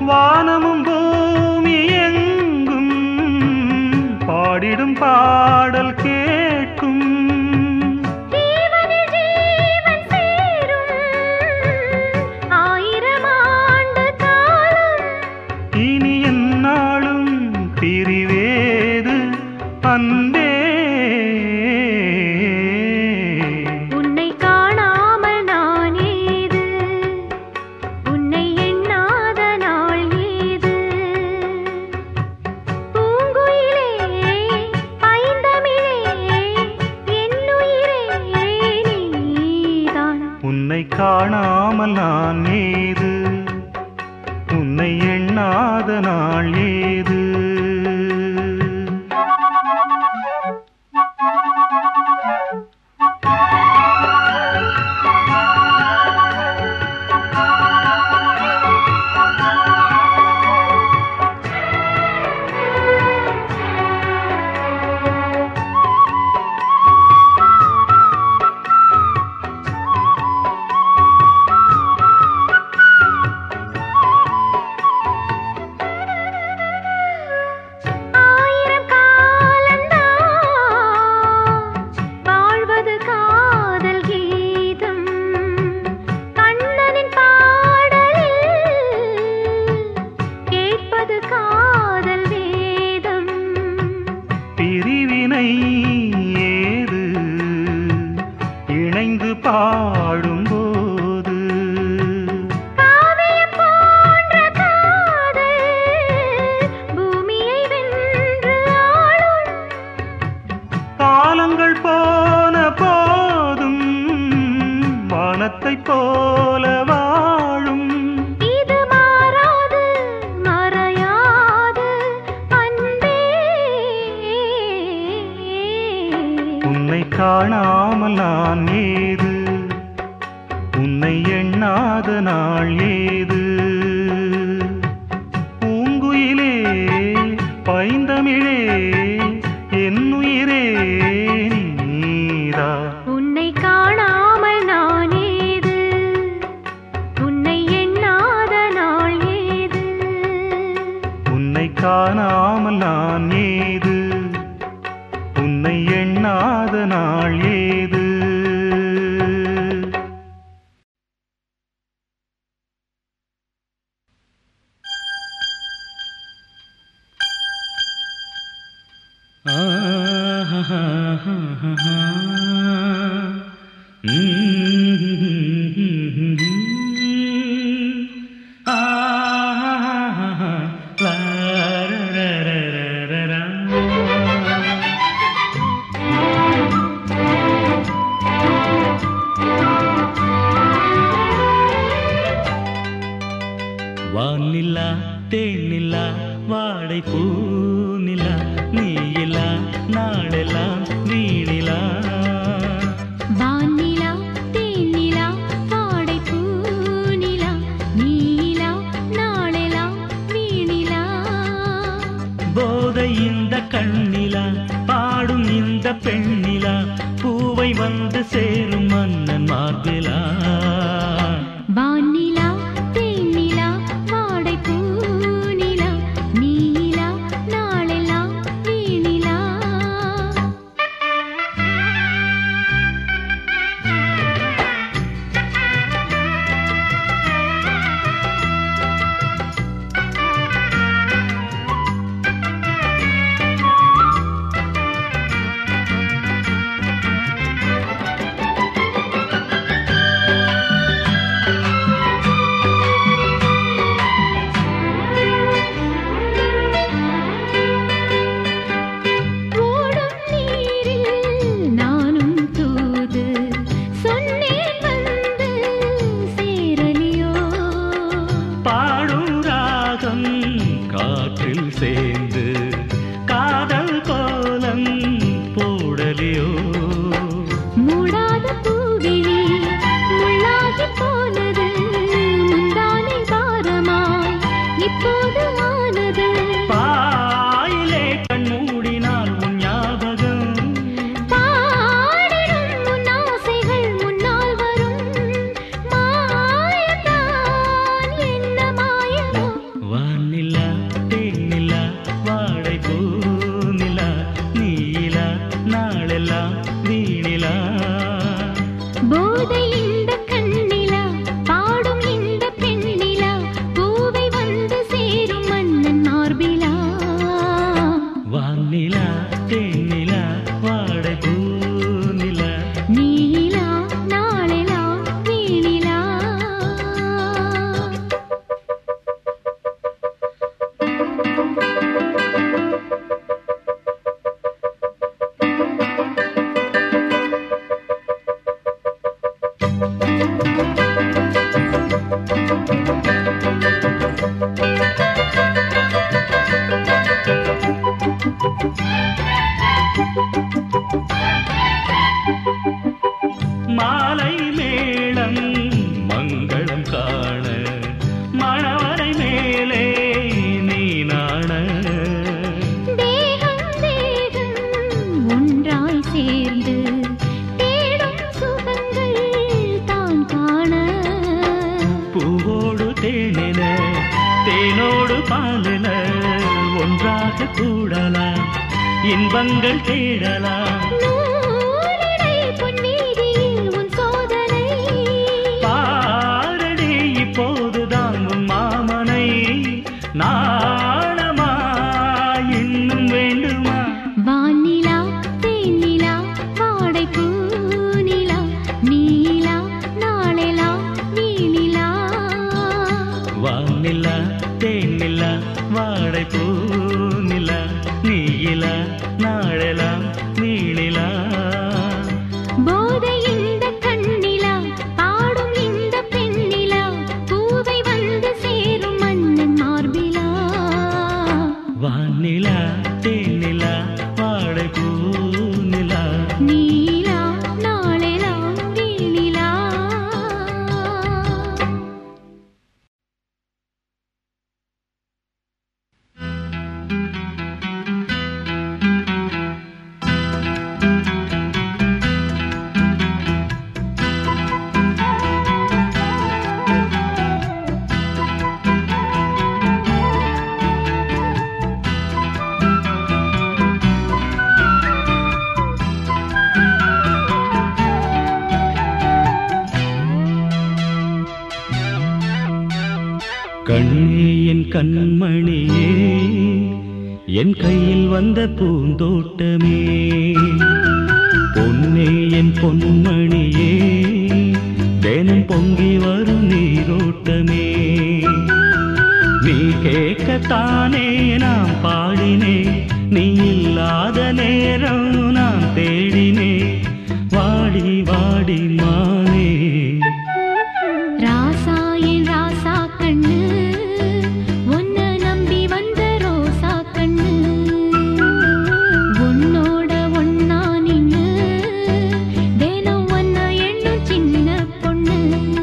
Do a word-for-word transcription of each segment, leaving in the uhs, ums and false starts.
வானமும் பூமி எங்கும் பாடிடும் பாடல் கேட்கும். இனி எந்நாளும் பிரிவேது அன்பே. உன்னை காணாமல் நான் ஏது, உன்னை எண்ணாத நாள் ஏது. பூங்குயிலே பைந்தமிழே என்னுயிரே நீதான். உன்னை காணாமல் நான் ஏது, உன்னை எண்ணாத நாள் ஏது. பிரிவினை ஏது இணைந்து பாடும்போது. காவியம் போன்ற காதல் பூமியை வென்று ஆளும். காலங்கள் போன போதும் வானத்தைப் போல வாழும். இது மாறாது மறையாது அன்பே. உன்னை காணாமல் நான் ஏது, உன்னை எண்ணாத நாள் ஏது. பூங்குயிலே பைந்தமிழே என்னுயிரே நீரா. உன்னை காணாமல் நான் ஏது, உன்னை எண்ணாத நாள் ஏது. உன்னை காணாமல் நான் ஏது, உன்னை எண்ணாத நாள் ஏது. வானிலா தேனிலா வாடை பூநிலா நீயிலா நாளெல்லாம் வீணிலா. வானிலா தேனிலா வாடை பூநிலா நீலா நாளெல்லாம் வீணிலா. போதை இந்த கண்ணிலா பாடும் இந்த பெண்ணிலா பூவை வந்து சேரும் மன்னன் மார்பிலா. வானிலா தேனிலா வாடை பூநிலா நீலா நாளெல்லாம் வீணிலா. ஓடும் நீரில் நானும் தூது சொன்னேன் வந்து சேரலியோ. பாடும் ராகம் காற்றில் சேர்ந்து காதல் கோலம் போடலியோ. மூடாத பூவிழி முள்ளாகி போனது முந்தானை பாரமாய் இப்போது ஆனது. பாயிலே கண் மூடினால் உன் ஞாபகம் பாடிடும் உன் ஆசைகள் முன்னால் வரும். மாயத்தான் என்ன மாயமோ. வா தேனோடு பாலில ஒன்றாக கூடலாம், இன்பங்கள் தேடலாம். நூலிடை பொன்னீதியில் உன் சோதனை பாரடி இப்போதுதான் உன் மாமனை. நாணமா இன்னும் வேண்டுமா? வானிலா தேனிலா வாடை பூநிலா நீலா நாளெலா நீலிலா. வானிலா தேனிலா வாடை பூநிலா நீலா நாளெலாம் நீளிலா. போதை இந்த கண்ணிலா பாடும் இந்த பெண்ணிலா பூவை வந்து சேரும் மன்னன் மார்பிலா. வானிலா தேனிலா வாடை பூநிலா நீலா நாளெலா நீலிலா. கண்ணே என் கண்மணியே, என் கையில் வந்த பூந்தோட்டமே, பொன்னே என் பொன்மணியே, தினம் பொங்கி வரும் நீரோட்டமே. நீ கேட்கத்தானே நான் பாடினே, நீ இல்லாத நேரம் நான் தேடினே, வாடி வாடி மானே. ராசா என் ராசா கண்ணு உன்ன நம்பி வந்த ரோசா கண்ணு, உன்னோட ஒன்னா நின்னு தினம் ஒன்ன எண்ணும் சின்ன பொண்ணு.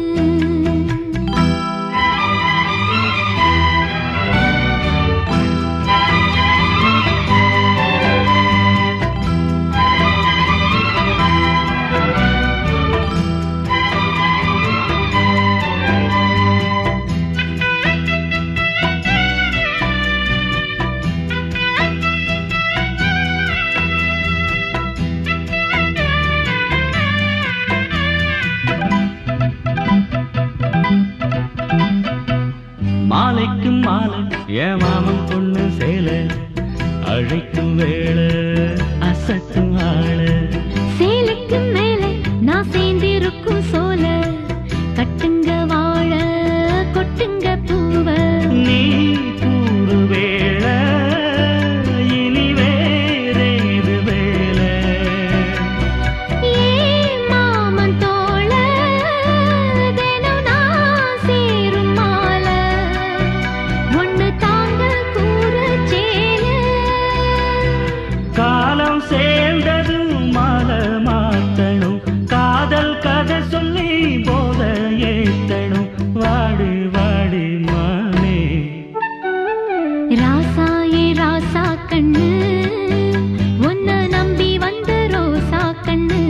மாலைக்கும் மாலை என் மாமன் பொண்ணு சேலை, அழைக்கும் வேளை அசத்தும் ஆள. சேலைக்கு மேலே நான் சேர்ந்திருக்கும் சோல, கட்டுங்க வாழ கொட்டுங்க பூவ. நீ கூறு வேளை இனி வேறேது வேலை. ஏ மாமன் தோள தினம் நான் சேரும் மாலை, ஒண்ணு தாங்க கூற சேல. காலம் சேர்ந்ததும் மாலை மாத்தணும், காதல் கதை சொல்லி போத ஏத்தணும், வாடி வாடி மானே. ராசா ஏ ராசா கண்ணு உன்ன நம்பி வந்த ரோசா கண்ணு,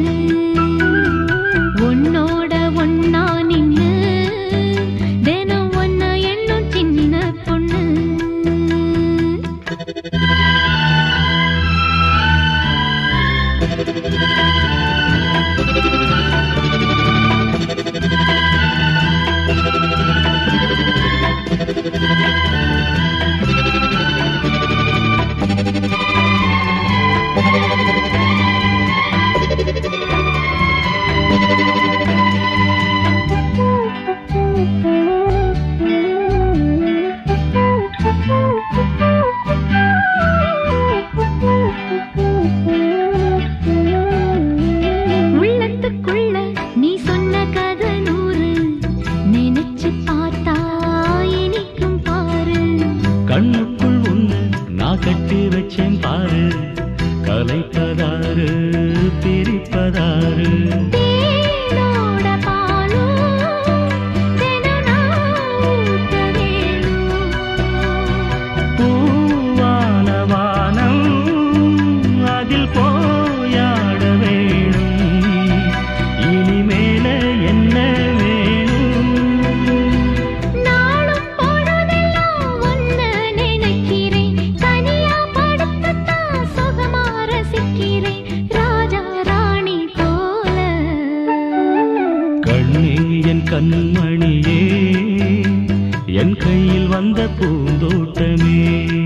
உன்னோட ஒன்னா நின்னு தினம் ஒன்ன எண்ணும் சின்ன பொண்ணு. உள்ளத்துக்குள்ள நீ சொன்ன கதை நூறு, நினைச்சு பார்த்தா இனிக்கும் பாரு. கண்ணுக்குள் உன்னை நான் கட்டி வச்சேன் பாரு, கலைப்பதாரு பிரிப்பதாரு. தேனோட பாலும் தினம் நான் ஊட்ட வேணும். பூவான வானம் அதில் போயாட வேணும், இனிமேல என்ன வேணும்? நாளும் பொழுதெல்லாம் கண்மணியே என் கையில் வந்த பூந்தோட்டமே.